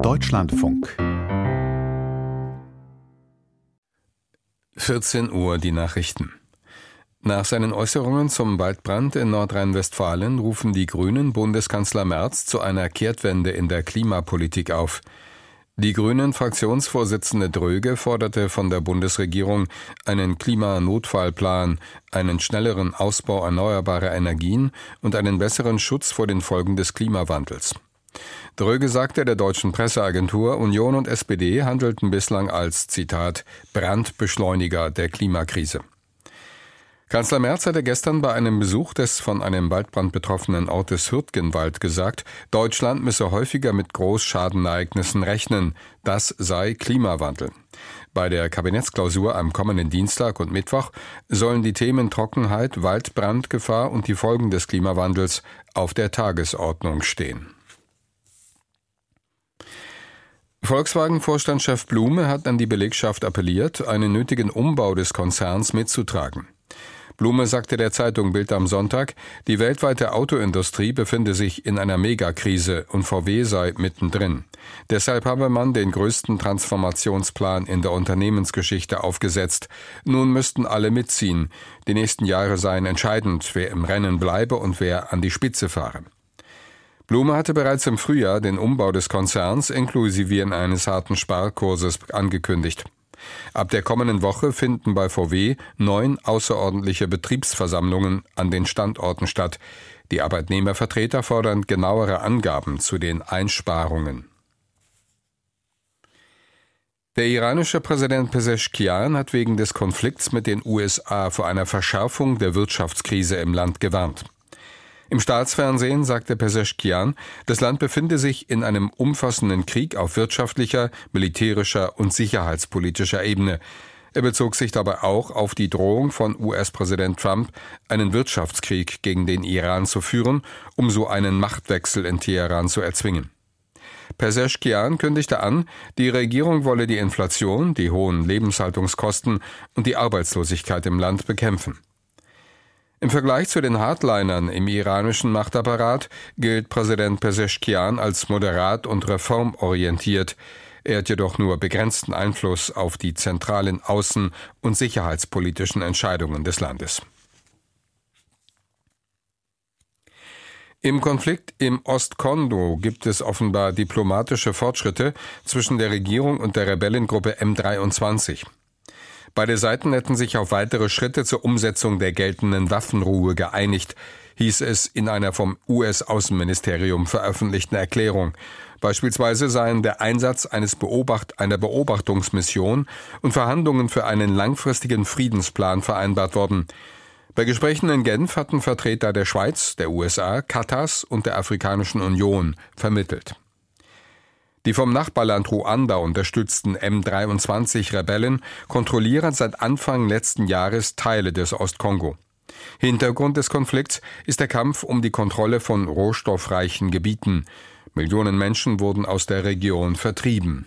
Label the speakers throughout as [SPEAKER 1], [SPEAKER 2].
[SPEAKER 1] Deutschlandfunk.
[SPEAKER 2] 14 Uhr die Nachrichten. Nach seinen Äußerungen zum Waldbrand in Nordrhein-Westfalen rufen die Grünen Bundeskanzler Merz zu einer Kehrtwende in der Klimapolitik auf. Die Grünen-Fraktionsvorsitzende Dröge forderte von der Bundesregierung einen Klimanotfallplan, einen schnelleren Ausbau erneuerbarer Energien und einen besseren Schutz vor den Folgen des Klimawandels. Dröge sagte der deutschen Presseagentur, Union und SPD handelten bislang als, Zitat, Brandbeschleuniger der Klimakrise. Kanzler Merz hatte gestern bei einem Besuch des von einem Waldbrand betroffenen Ortes Hürtgenwald gesagt, Deutschland müsse häufiger mit Großschadenereignissen rechnen. Das sei Klimawandel. Bei der Kabinettsklausur am kommenden Dienstag und Mittwoch sollen die Themen Trockenheit, Waldbrandgefahr und die Folgen des Klimawandels auf der Tagesordnung stehen. Volkswagen-Vorstandschef Blume hat an die Belegschaft appelliert, einen nötigen Umbau des Konzerns mitzutragen. Blume sagte der Zeitung Bild am Sonntag, die weltweite Autoindustrie befinde sich in einer Megakrise und VW sei mittendrin. Deshalb habe man den größten Transformationsplan in der Unternehmensgeschichte aufgesetzt. Nun müssten alle mitziehen. Die nächsten Jahre seien entscheidend, wer im Rennen bleibe und wer an die Spitze fahre. Blume hatte bereits im Frühjahr den Umbau des Konzerns inklusive eines harten Sparkurses angekündigt. Ab der kommenden Woche finden bei VW 9 außerordentliche Betriebsversammlungen an den Standorten statt. Die Arbeitnehmervertreter fordern genauere Angaben zu den Einsparungen. Der iranische Präsident Pezeshkian hat wegen des Konflikts mit den USA vor einer Verschärfung der Wirtschaftskrise im Land gewarnt. Im Staatsfernsehen sagte Pezeshkian, das Land befinde sich in einem umfassenden Krieg auf wirtschaftlicher, militärischer und sicherheitspolitischer Ebene. Er bezog sich dabei auch auf die Drohung von US-Präsident Trump, einen Wirtschaftskrieg gegen den Iran zu führen, um so einen Machtwechsel in Teheran zu erzwingen. Pezeshkian kündigte an, die Regierung wolle die Inflation, die hohen Lebenshaltungskosten und die Arbeitslosigkeit im Land bekämpfen. Im Vergleich zu den Hardlinern im iranischen Machtapparat gilt Präsident Pezeshkian als moderat und reformorientiert. Er hat jedoch nur begrenzten Einfluss auf die zentralen außen- und sicherheitspolitischen Entscheidungen des Landes. Im Konflikt im Ostkongo gibt es offenbar diplomatische Fortschritte zwischen der Regierung und der Rebellengruppe M23. Beide Seiten hätten sich auf weitere Schritte zur Umsetzung der geltenden Waffenruhe geeinigt, hieß es in einer vom US-Außenministerium veröffentlichten Erklärung. Beispielsweise seien der Einsatz einer Beobachtungsmission und Verhandlungen für einen langfristigen Friedensplan vereinbart worden. Bei Gesprächen in Genf hatten Vertreter der Schweiz, der USA, Katars und der Afrikanischen Union vermittelt. Die vom Nachbarland Ruanda unterstützten M23-Rebellen kontrollieren seit Anfang letzten Jahres Teile des Ostkongo. Hintergrund des Konflikts ist der Kampf um die Kontrolle von rohstoffreichen Gebieten. Millionen Menschen wurden aus der Region vertrieben.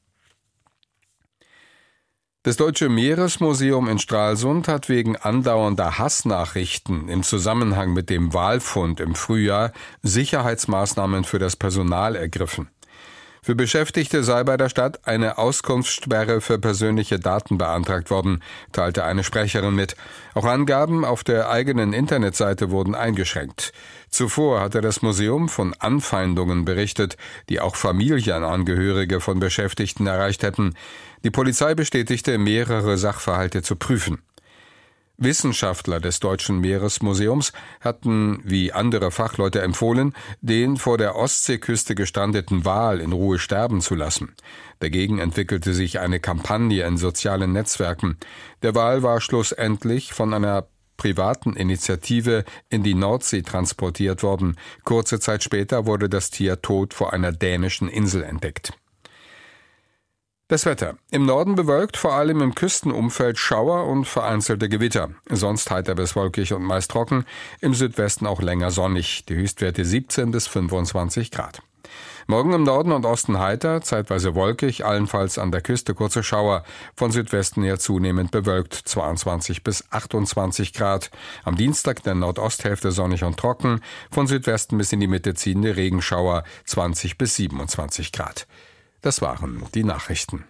[SPEAKER 2] Das Deutsche Meeresmuseum in Stralsund hat wegen andauernder Hassnachrichten im Zusammenhang mit dem Walfund im Frühjahr Sicherheitsmaßnahmen für das Personal ergriffen. Für Beschäftigte sei bei der Stadt eine Auskunftssperre für persönliche Daten beantragt worden, teilte eine Sprecherin mit. Auch Angaben auf der eigenen Internetseite wurden eingeschränkt. Zuvor hatte das Museum von Anfeindungen berichtet, die auch Familienangehörige von Beschäftigten erreicht hätten. Die Polizei bestätigte, mehrere Sachverhalte zu prüfen. Wissenschaftler des Deutschen Meeresmuseums hatten, wie andere Fachleute empfohlen, den vor der Ostseeküste gestrandeten Wal in Ruhe sterben zu lassen. Dagegen entwickelte sich eine Kampagne in sozialen Netzwerken. Der Wal war schlussendlich von einer privaten Initiative in die Nordsee transportiert worden. Kurze Zeit später wurde das Tier tot vor einer dänischen Insel entdeckt. Das Wetter. Im Norden bewölkt, vor allem im Küstenumfeld Schauer und vereinzelte Gewitter. Sonst heiter bis wolkig und meist trocken. Im Südwesten auch länger sonnig. Die Höchstwerte 17 bis 25 Grad. Morgen im Norden und Osten heiter, zeitweise wolkig, allenfalls an der Küste kurze Schauer. Von Südwesten her zunehmend bewölkt, 22 bis 28 Grad. Am Dienstag in der Nordosthälfte sonnig und trocken. Von Südwesten bis in die Mitte ziehende Regenschauer, 20 bis 27 Grad. Das waren die Nachrichten.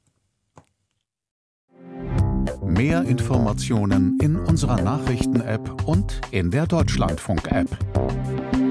[SPEAKER 1] Mehr Informationen in unserer Nachrichten-App und in der Deutschlandfunk-App.